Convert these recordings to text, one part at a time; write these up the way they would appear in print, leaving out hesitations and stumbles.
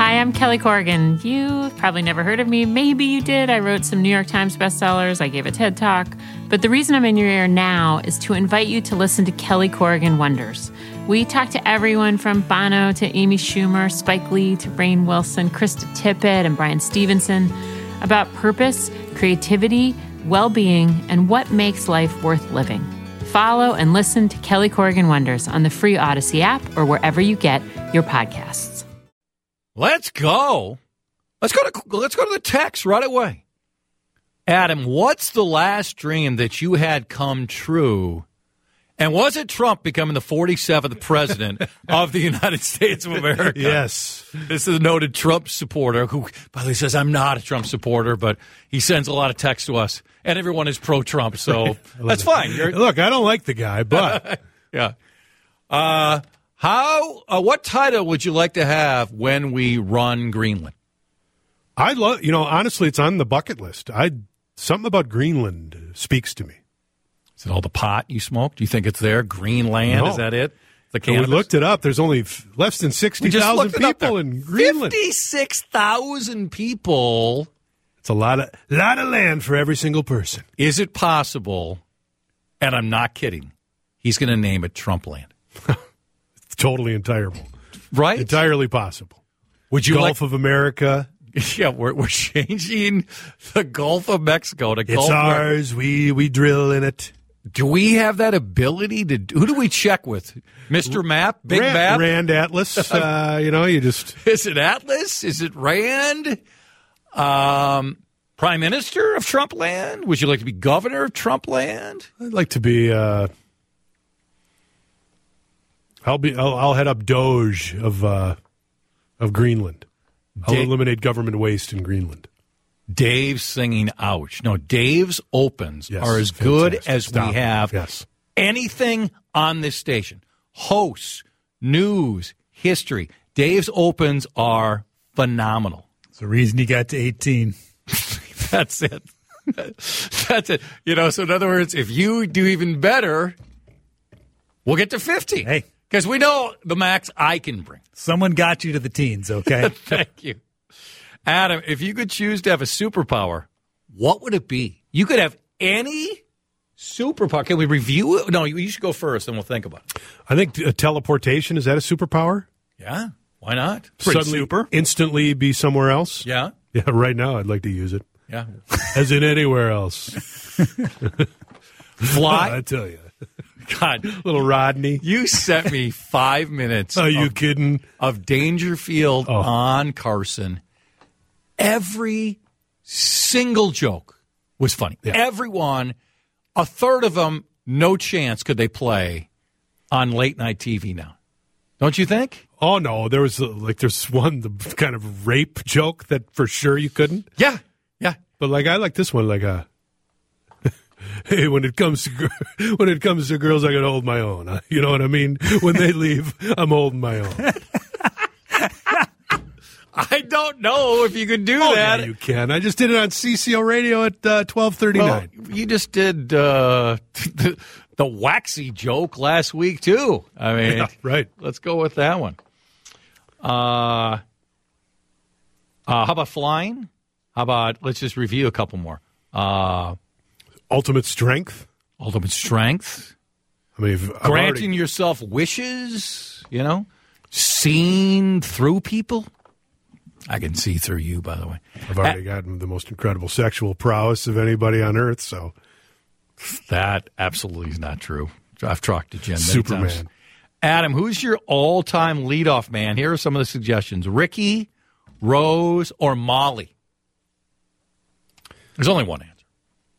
Hi, I'm Kelly Corrigan. You've probably never heard of me. Maybe you did. I wrote some New York Times bestsellers. I gave a TED Talk. But the reason I'm in your ear now is to invite you to listen to Kelly Corrigan Wonders. We talk to everyone from Bono to Amy Schumer, Spike Lee to Rainn Wilson, Krista Tippett, and Brian Stevenson about purpose, creativity, well-being, and what makes life worth living. Follow and listen to Kelly Corrigan Wonders on the free Odyssey app or wherever you get your podcasts. Let's go. Let's go to the text right away. Adam, what's the last dream that you had come true? And was it Trump becoming the 47th president of the United States of America? Yes. This is a noted Trump supporter who, by the way, says, I'm not a Trump supporter, but he sends a lot of texts to us, and everyone is pro-Trump, so that's fine. Look, I don't like the guy, but. Yeah. What title would you like to have when we run Greenland? I love, honestly, it's on the bucket list. Something about Greenland speaks to me. Is it all the pot you smoked? Do you think it's there? Greenland, No. Is that it? The We looked it up. There's only less than 60,000 people in Greenland. 56,000 people. It's a lot of land for every single person. Is it possible, and I'm not kidding, he's going to name it Trumpland? It's totally entirely. Right? Entirely possible. Would you Gulf of America. Yeah, we're changing the Gulf of Mexico to It's Gulf of ours. We drill in it. Do we have that ability to? Who do we check with? Mr. Map, Big Map, Rand Atlas. You just. Is it Atlas? Is it Rand? Prime Minister of Trumpland? Would you like to be governor of Trumpland? I'd like to be. I'll head up Doge of Greenland. I'll eliminate government waste in Greenland. Dave's singing ouch. No, Dave's opens are as fantastic. good as we have Yes. anything on this station. Hosts, news, history. Dave's opens are phenomenal. It's the reason he got to 18. That's it. That's it. So in other words, if you do even better, we'll get to 50. Hey. Because we know the max I can bring. Someone got you to the teens, okay? Thank you. Adam, if you could choose to have a superpower, what would it be? You could have any superpower. Can we review it? No, you should go first, and we'll think about it. I think teleportation, is that a superpower? Yeah, why not? Suddenly, instantly be somewhere else? Yeah. Yeah, right now I'd like to use it. Yeah. As in anywhere else. Fly? I tell you. God. Little Rodney. You sent me 5 minutes. Are you kidding? Of Dangerfield on Carson. Every single joke was funny. Yeah. Everyone, a third of them, no chance could they play on late night TV now. Don't you think? Oh, no. There's one, the kind of rape joke that for sure you couldn't. Yeah. Yeah. But I like this one, hey, when it comes to girls, I can hold my own. You know what I mean? When they leave, I'm holding my own. I don't know if you could do that. Yeah, you can. I just did it on CCO Radio at 12:39. Well, you just did the waxy joke last week too. I mean, yeah, right. Let's go with that one. How about flying? How about let's just review a couple more. Ultimate strength. Ultimate strength. I mean, granting yourself wishes. Seeing through people. I can see through you, by the way. I've already gotten the most incredible sexual prowess of anybody on earth, so. That absolutely is not true. I've talked to Jen many Superman. times. Adam, who's your all-time leadoff man? Here are some of the suggestions. Ricky, Rose, or Molly? There's only one answer.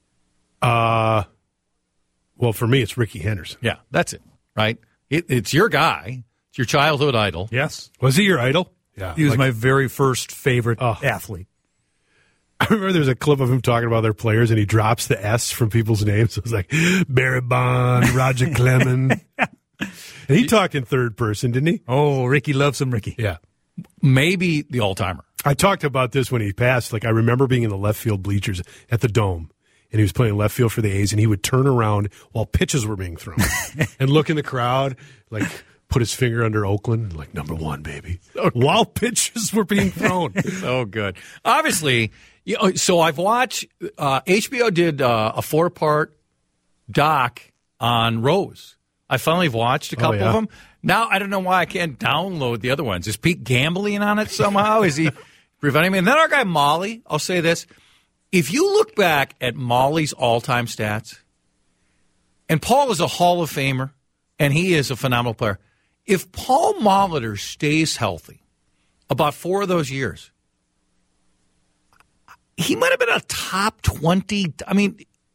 Well, for me, it's Ricky Henderson. Yeah, that's it, right? It's your guy. It's your childhood idol. Yes. Was he your idol? Yeah. He was my very first favorite athlete. I remember there's a clip of him talking about their players, and he drops the S from people's names. It was like Barry Bond, Roger Clemens. And he talked in third person, didn't he? Oh, Ricky loves him, Ricky. Yeah. Maybe the all-timer. I talked about this when he passed. I remember being in the left field bleachers at the Dome, and he was playing left field for the A's, and he would turn around while pitches were being thrown and look in the crowd, put his finger under Oakland, like, number one, baby. While pitches were being thrown. So good. Obviously, so I've watched, HBO did a 4-part doc on Rose. I finally watched a couple of them. Now, I don't know why I can't download the other ones. Is Pete gambling on it somehow? Is he preventing me? And then our guy, Molly, I'll say this. If you look back at Molly's all-time stats, and Paul is a Hall of Famer, and he is a phenomenal player. If Paul Molitor stays healthy about 4 of those years, he might have been a top 20. I mean,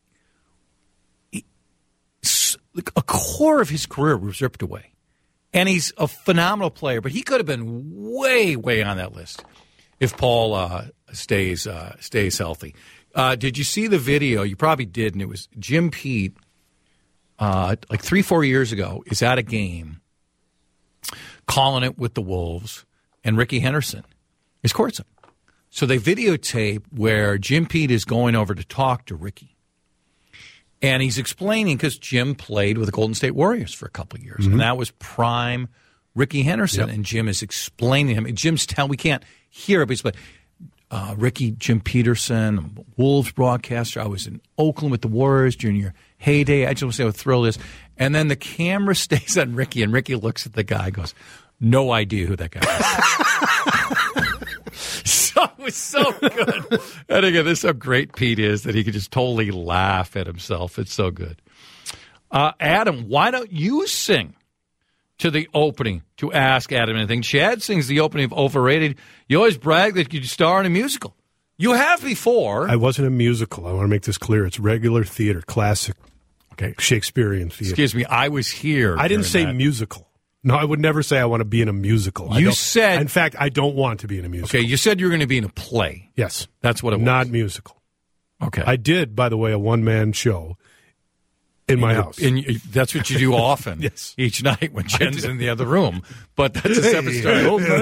a core of his career was ripped away. And he's a phenomenal player, but he could have been way, way on that list if Paul stays healthy. Did you see the video? You probably did, and it was Jim Pete, like 3-4 years ago, is at a game, calling it with the Wolves, and Ricky Henderson is courtside. So they videotape where Jim Pete is going over to talk to Ricky. And he's explaining, because Jim played with the Golden State Warriors for a couple of years, and that was prime Ricky Henderson. Yep. And Jim is explaining to him. And Jim's telling, we can't hear it, but he's like, Ricky, Jim Peterson, Wolves broadcaster. I was in Oakland with the Warriors during your heyday. I just want to say how thrilled it is. And then the camera stays on Ricky, and Ricky looks at the guy and goes, no idea who that guy is. So it was so good. And again, this is how great Pete is that he could just totally laugh at himself. It's so good. Adam, why don't you sing to the opening to Ask Adam Anything? Chad sings the opening of Overrated. You always brag that you star in a musical. You have before. I wasn't a musical. I want to make this clear. It's regular theater, classic, Shakespearean theater. Excuse me, I was here. I didn't say musical. No, I would never say I want to be in a musical. You said... In fact, I don't want to be in a musical. Okay, you said you were going to be in a play. Yes. That's what it was. Not musical. Okay. I did, by the way, a one-man show in my house. And that's what you do often. Yes. Each night when Jen's in the other room. But that's a separate story.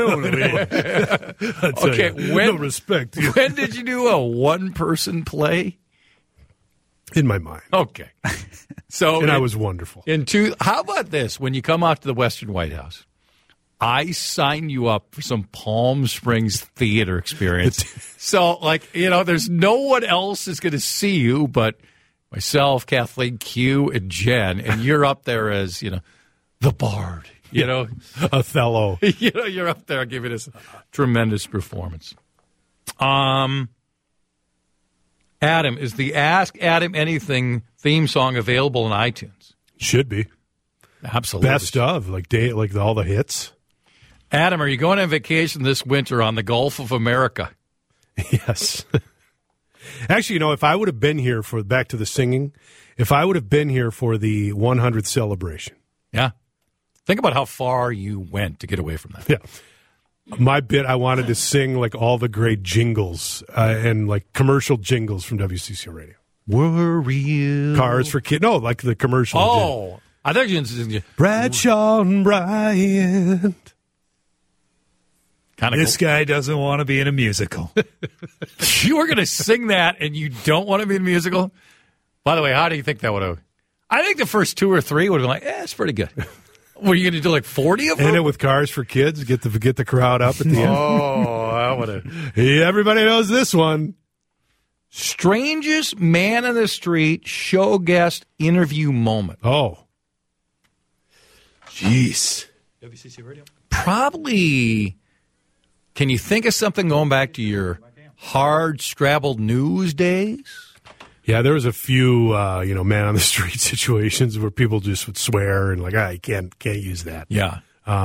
Okay, no respect. When did you do a one-person play? In my mind. Okay. And I was wonderful. How about this? When you come out to the Western White House, I sign you up for some Palm Springs theater experience. So, there's no one else is going to see you but myself, Kathleen, Q, and Jen, and you're up there as, the Bard, Othello. You're up there giving us a tremendous performance. Adam, is the Ask Adam Anything theme song available on iTunes? Should be. Absolutely. Best of, all the hits. Adam, are you going on vacation this winter on the Gulf of America? Yes. Actually, if I would have been here back to the singing, if I would have been here for the 100th celebration. Yeah. Think about how far you went to get away from that. Yeah. My bit, I wanted to sing all the great jingles and commercial jingles from WCCO Radio. Were you? Cars for kids. No, the commercial. Oh, I thought you were Bradshaw and Bryant. This guy doesn't want to be in a musical. You were going to sing that and you don't want to be in a musical? By the way, how do you think that would have? I think the first 2 or 3 would have been it's pretty good. Were you going to do 40 of them? And it with Cars for Kids, get the crowd up at the end. Oh, I would have. Yeah, everybody knows this one. Strangest man on the street show guest interview moment. Oh. Jeez. WCC Radio? Probably. Can you think of something going back to your hard scrabbled news days? Yeah, there was a few, man on the street situations where people just would swear and you can't use that. Yeah.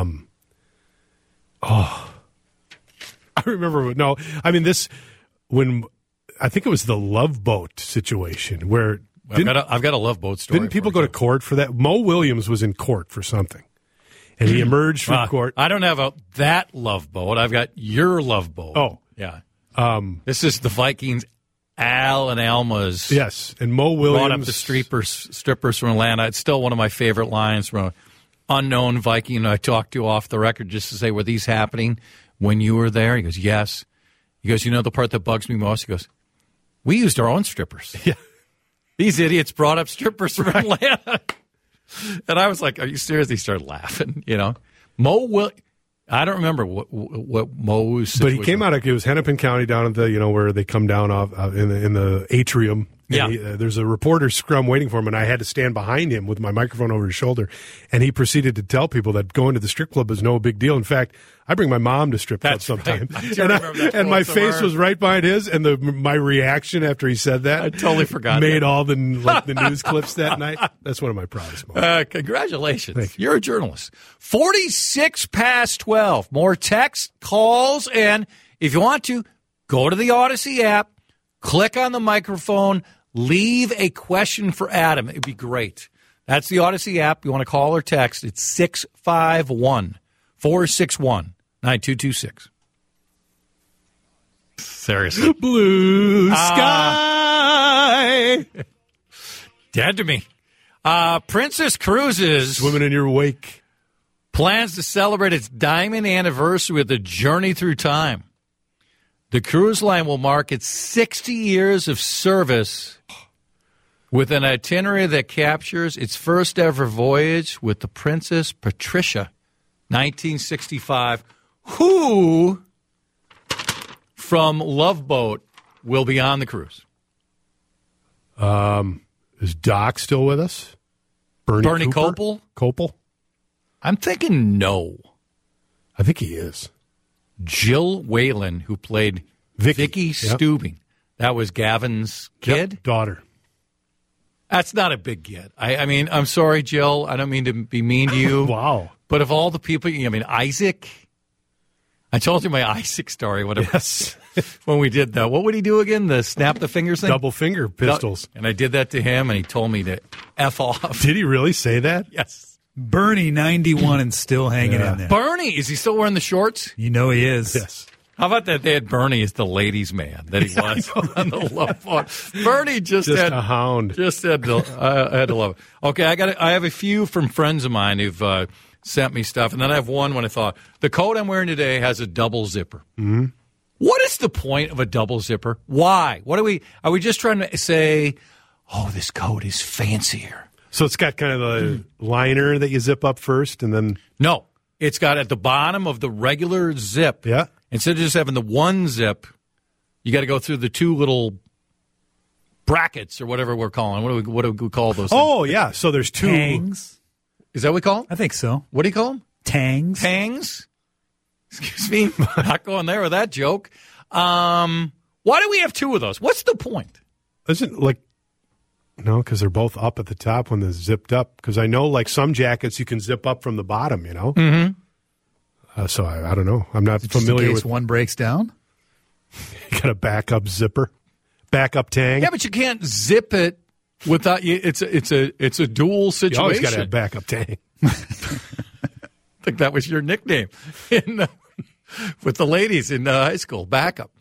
I remember. No, I mean when I think it was the Love Boat situation where I've got a Love Boat story. Didn't people go to court for that? Mo Williams was in court for something, and he emerged from court. I don't have that Love Boat. I've got your Love Boat. Oh, yeah. This is the Vikings. Al and Alma's. Yes, and Mo Williams brought up the strippers from Atlanta. It's still one of my favorite lines from an unknown Viking I talked to off the record just to say, were these happening when you were there? He goes, yes. He goes, the part that bugs me most? He goes, we used our own strippers. Yeah. These idiots brought up strippers from Atlanta. And I was like, are you serious? He started laughing, Mo will. I don't remember what Mo's situation. But he came out. It was Hennepin County down at the where they come down off in the atrium. Yeah. There's a reporter scrum waiting for him, and I had to stand behind him with my microphone over his shoulder. And he proceeded to tell people that going to the strip club is no big deal. In fact, I bring my mom to strip clubs sometimes. Right. And my face was right behind his, and my reaction after he said that, I totally forgot. Made all the news clips that night. That's one of my proudest moments. Congratulations. You're a journalist. 46 past 12. More text, calls, and if you want to, go to the Odyssey app, click on the microphone, leave a question for Adam. It'd be great. That's the Odyssey app. You want to call or text. It's 651-461-9226. Seriously. Blue sky. Dead to me. Princess Cruises. Swimming in your wake. Plans to celebrate its diamond anniversary with a journey through time. The cruise line will mark its 60 years of service with an itinerary that captures its first ever voyage with the Princess Patricia, 1965, who from Love Boat will be on the cruise. Is Doc still with us? Bernie Kopel? Kopel? I'm thinking no. I think he is. Jill Whalen, who played Vicky Stubing. That was Gavin's kid? Yep, daughter. That's not a big get. I mean, I'm sorry, Jill. I don't mean to be mean to you. Wow. But of all the people, Isaac. I told you my Isaac story. Yes. When we did that. What would he do again? The snap the fingers thing? Double finger pistols. And I did that to him, and he told me to F off. Did he really say that? Yes. Bernie, 91 and still hanging in there. Bernie, is he still wearing the shorts? You know he is. Yes. How about that they had Bernie as the ladies' man that he was on the Love Boat? Bernie just had a hound. Just had to, I had to love it. Okay, I have a few from friends of mine who've sent me stuff, and then I have one when I thought the coat I'm wearing today has a double zipper. Mm-hmm. What is the point of a double zipper? Why? Are we just trying to say, oh, this coat is fancier? So it's got kind of a liner that you zip up first, and then no, it's got at the bottom of the regular zip. Yeah. Instead of just having the one zip, you got to go through the two little brackets or whatever we're calling. What do we call those things? Oh, yeah. So there's two. Tangs. Is that what we call them? I think so. What do you call them? Tangs. Tangs? Excuse me. Not going there with that joke. Why do we have two of those? What's the point? Isn't no, because they're both up at the top when they're zipped up. Because I know, some jackets you can zip up from the bottom, Mm-hmm. So I don't know. I'm not familiar in case with one breaks down. You got a backup zipper, backup tang. Yeah, but you can't zip it without you. It's a dual situation. You always got to have backup tang. I think that was your nickname with the ladies in high school. Backup.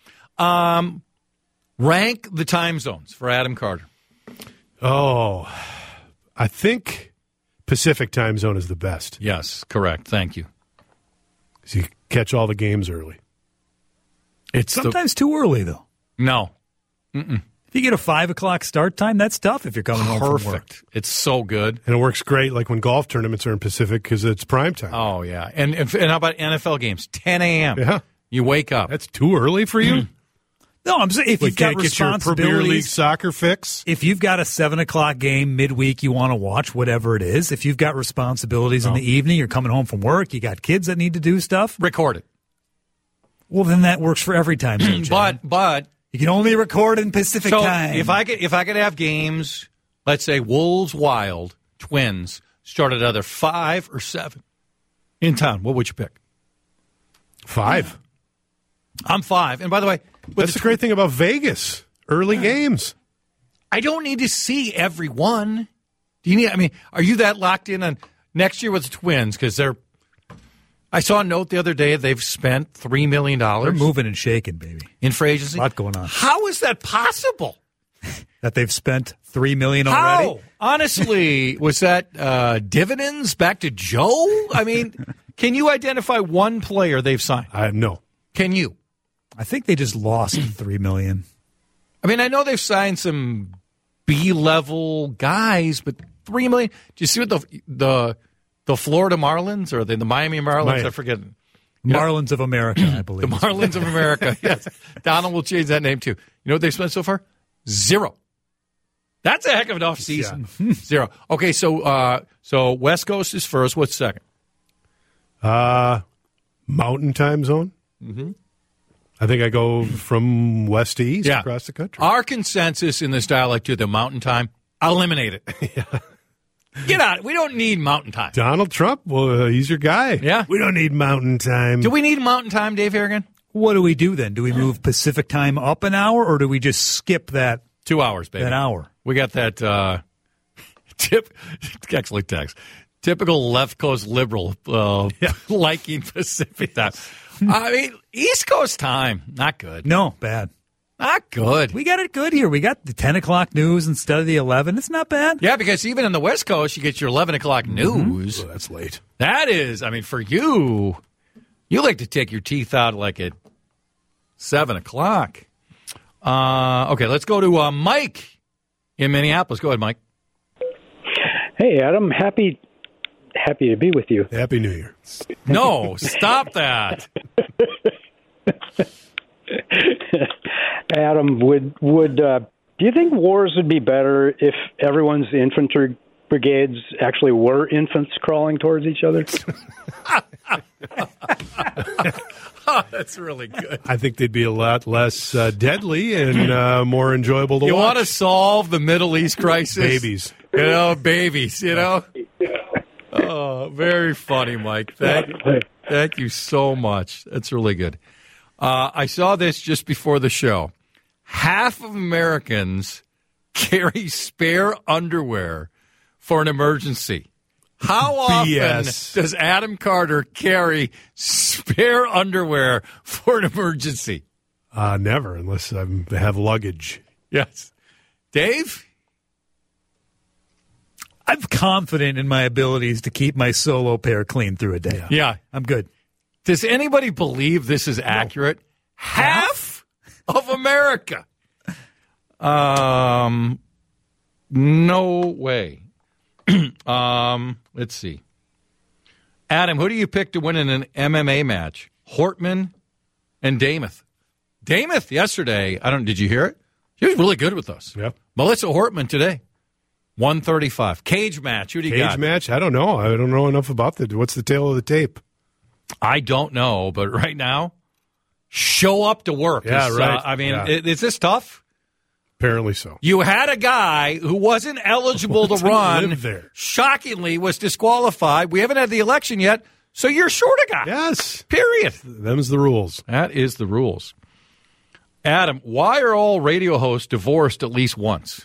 Rank the time zones for Adam Carter. Oh, I think Pacific time zone is the best. Yes, correct. Thank you. So you catch all the games early. It's sometimes too early, though. No. Mm-mm. If you get a 5 o'clock start time, that's tough if you're coming home from work. It's so good. And it works great when golf tournaments are in Pacific because it's prime time. Oh, yeah. And how about NFL games? 10 a.m. Yeah. You wake up. That's too early for you? No, I'm saying if you've got responsibilities. Get your Premier League soccer fix? If you've got a 7 o'clock game midweek you want to watch, whatever it is, if you've got responsibilities in the evening, you're coming home from work, you got kids that need to do stuff. Record it. Well, then that works for every time zone. But you can only record in Pacific time. If I could have games, let's say Wolves Wild, Twins, start at either 5 or 7 in town, what would you pick? 5. I'm 5. And by the way, that's the great thing about Vegas. Early games. I don't need to see every one. Do you need? Are you that locked in on next year with the Twins? Because I saw a note the other day they've spent $3 million. They're moving and shaking, baby. In free agency. A lot going on. How is that possible? That they've spent $3 million already? How? Honestly, was that dividends back to Joe? Can you identify one player they've signed? No. Can you? I think they just lost $3 million. I know they've signed some B-level guys, but $3 million. Do you see what the Florida Marlins or the Miami Marlins? I forget. Marlins of America, I believe. The Marlins of America, yes. Donald will change that name, too. You know what they've spent so far? $0. That's a heck of an offseason. Yeah. $0. Okay, so West Coast is first. What's second? Mountain time zone. Mm-hmm. I think I go from west to east across the country. Our consensus in this dialect, too, the mountain time, eliminate it. Yeah. Get out. We don't need mountain time. Donald Trump, well, he's your guy. Yeah. We don't need mountain time. Do we need mountain time, Dave Harrigan? What do we do then? Do we move Pacific time up an hour, or do we just skip that 2 hours, baby? An hour. We got that actually text. Typical left coast liberal liking Pacific time. I mean, East Coast time, not good. No, bad. Not good. We got it good here. We got the 10 o'clock news instead of the 11. It's not bad. Yeah, because even in the West Coast, you get your 11 o'clock news. Oh, that's late. That is, I mean, for you like to take your teeth out like at 7 o'clock. Okay, let's go to Mike in Minneapolis. Go ahead, Mike. Hey, Adam. Happy to be with you. Happy New Year. No, stop that. Adam, would do you think wars would be better if everyone's infantry brigades actually were infants crawling towards each other? Oh, that's really good. I think they'd be a lot less deadly and more enjoyable to watch. You want to solve the Middle East crisis? Babies. Babies, Oh, very funny, Mike. Thank you so much. That's really good. I saw this just before the show. Half of Americans carry spare underwear for an emergency. How often does Adam Carter carry spare underwear for an emergency? Never, unless I have luggage. Yes. Dave? I'm confident in my abilities to keep my solo pair clean through a day. Yeah. I'm good. Does anybody believe this is accurate? No. Half of America. No way. Let's see. Adam, who do you pick to win in an MMA match? Hortman and Damath. Damath yesterday, did you hear it? She was really good with us. Yep. Melissa Hortman today. 135. Cage match. Who do you got? Cage match? I don't know. I don't know enough about what's the tail of the tape? I don't know, but right now, show up to work. Yeah, right. Is this tough? Apparently so. You had a guy who wasn't eligible to run. There. Shockingly, was disqualified. We haven't had the election yet, so you're short a guy. Yes. Period. Them's the rules. That is the rules. Adam, why are all radio hosts divorced at least once?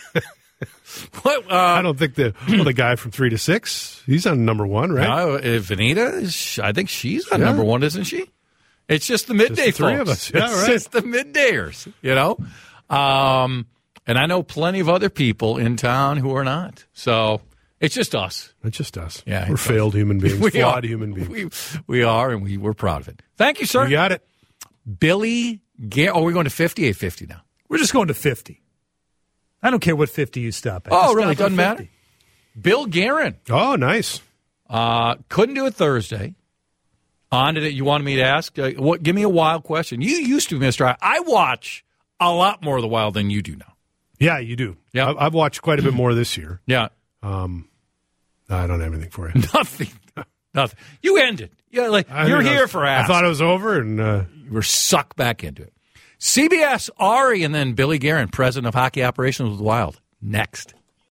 I don't think the guy from 3 to 6, he's on number one, right? Vanita, I think she's on number one, isn't she? It's just the midday just the three folks. of us. Yeah, it's right. just the middayers, And I know plenty of other people in town who are not. So it's just us. It's just us. Yeah, we're failed human beings, flawed human beings. We are, and we're proud of it. Thank you, sir. You got it. Billy Garrett. Oh, we're going to 5850 now. We're just going to 50. I don't care what 50 you stop at. Oh, really? Doesn't matter. Bill Guerin. Oh, nice. Couldn't do it Thursday. On to it. You wanted me to ask? Give me a Wild question. You used to, Mr. I watch a lot more of the Wild than you do now. Yeah, you do. Yeah. I've watched quite a bit more this year. Yeah. I don't have anything for you. Nothing. You ended. Yeah, you're here for ask. I thought it was over, and you were sucked back into it. CBS, Ari, and then Billy Guerin, president of hockey operations with Wild. Next.